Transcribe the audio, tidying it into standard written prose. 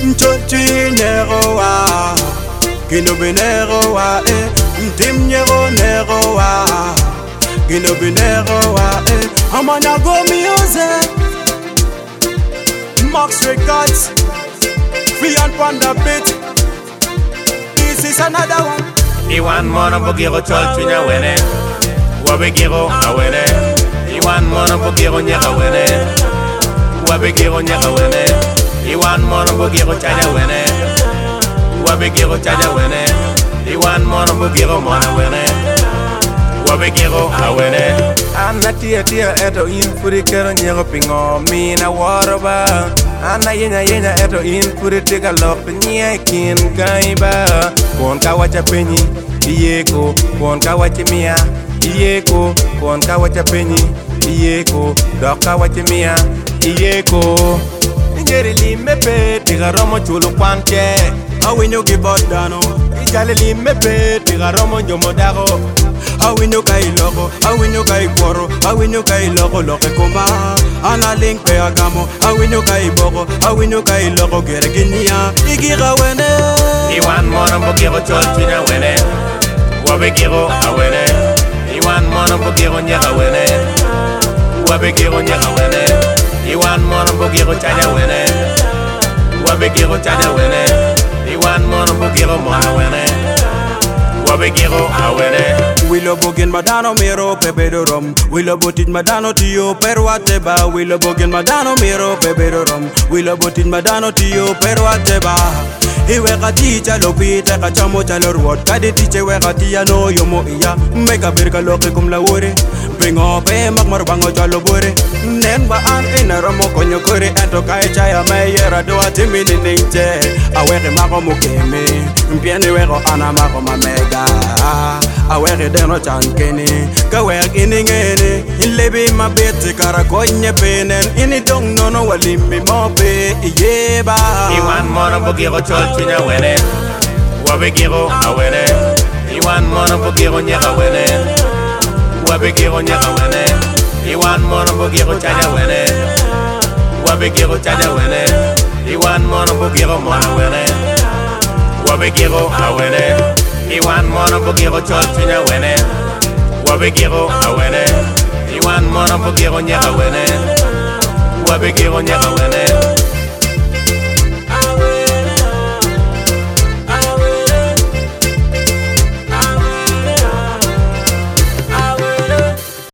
Nchotwinero wa Ginobinero wa Ntimnyero nero wa Ginobinero wa Amana go music Max Records Free and Panda Beat. This is another one. Iwan mono bogiro cholchunya wene Wabegiro awene Iwan mono bogiro nyaka wene Wabegiro nyaka wene Iwan mono bogiro chaja wene Wabegiro chaja wene Iwan mono bogiro mona wene Wabegiro awene Anna tia eto infuri kero nyego pingo mina waroba Anna yenya eto infuri tika lok nye kin kaiba Kon kawacha penyi iyeko Kon kawacha mia iyeko Kon kawacha penyi iyeko Dok kawacha mia iyeko Njeri limepe tika romo chulu kwanche Awinyo gibodano Ijale limepe tika romo jomodago Awinyo kai loko, awinyo kai koro, awinyo kai loko loke koma. Ana link pe agamo, awinyo kai boko, awinyo kai loko gerginia. Igira wene. Iwan mono bogiro cholchunya wene Wabegiro awene Iwan mono bogiro nyaka wene Wabegiro nyaka wene Iwan mono bogiro chaja wene Wabegiro chaja wene Iwan mono bogiro mona wene Wabegiro awene Willow bogin madano miro pebedorom. Willow botin madano tio perwateba. Willow bogin madano miro pebedorom. Willow botin madano tio perwateba. Iwe katicha lopita kachamo chalorwot. Kadi tiche we katia no yomo iya. Meka berka loke kum lawore. Bingo pe makmar bango chalobore. Nenba an inaramo konyo kore. Ento kai chaya meyera doa timini ninche. Aweke mako mukeme. Mpieni weko ana mako mamega. Aweke deno chankene. Kawek iningene. Inlebi mabete karakonye penen. Ini dong nono walimi mope. Iyeba Iwan mono bogiro cholchunya wene Wabegiro awene Iwan mono bogiro nyaka wene Wabegiro nyaka wene Iwan mono bogiro chaja wene Wabegiro chaja wene Iwan mono bogiro mona wene Wabegiro awene Iwan mono bogiro cholchunya wene Wabegiro awene Iwan mono bogiro nyaka wene Wabegiro nyaka wene